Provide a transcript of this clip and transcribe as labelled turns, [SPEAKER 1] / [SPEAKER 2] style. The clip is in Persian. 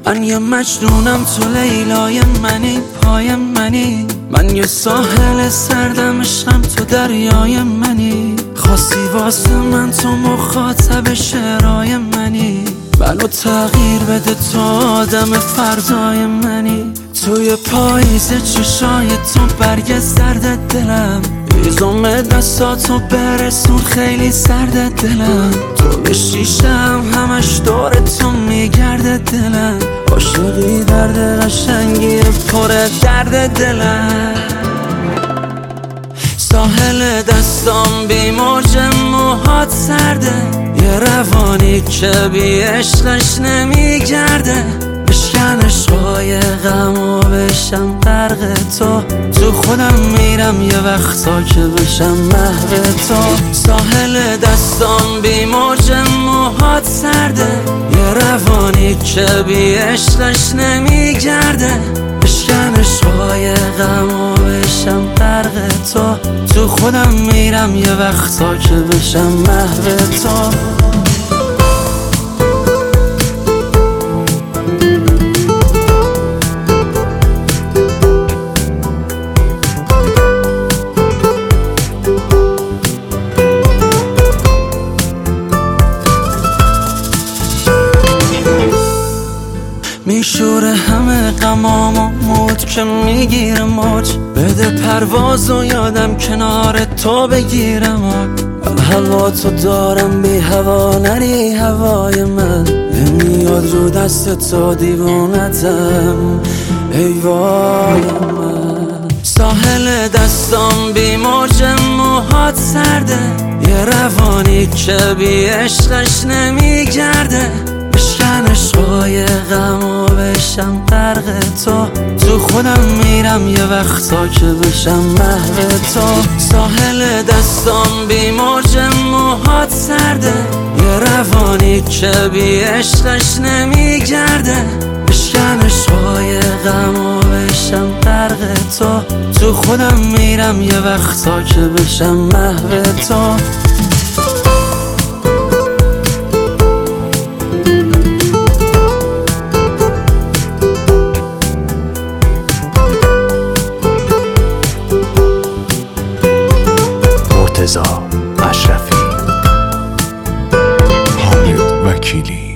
[SPEAKER 1] من یه مجنونم، تو لیلای منی، پای منی. من یه ساحل سردم، عشقم تو دریای منی. خواستی واسه من تو مخاطب شعرهای منی. منو تغییر بده تو آدم فردای منی. توی پاییز چشای تو برگ زرد دلم. هیزم دستاتو برسون خیلی سرد دلم. تو به شیشم همش دور تو میگرده دلم. عاشقی درد قشنگی پر درد دلم. ساحل دستام بی موج موهات سرده. یه روانی که بی عشقش نمیگرده. بشکن عشقای غم و بشم غرق تو خودم میرم یه وقتا که بشم محو تو. ساحل دستام بی موج موهات سرده. یه روانی که بی عشقش نمیگرده. بشکن عشقای غم و بشم غرق تو خودم میرم یه وقتا که بشم محو تو. میشوره همه غمام و موج که میگیره موج. بده پرواز و یادم کنار تو بگیرم. من هوا تو دارم بی هوا نری هوای من. نمیاد رو دست تو دیوونتم ای وای من. ساحل دستام بی موج موهات سرده. یه روانی که بی عشقش نمیگرده. بشکن عشقای غم و بشم غرق تو خودم میرم یه وقتا که بشم محو تو. ساحل دستام بی موج موهات سرده. یه روانی که بی عشقش نمیگرده. بشکن عشقای غم و بشم غرق تو خودم میرم یه وقتا که بشم محو تو.
[SPEAKER 2] مرتضی اشرفی، حامد وکیلی.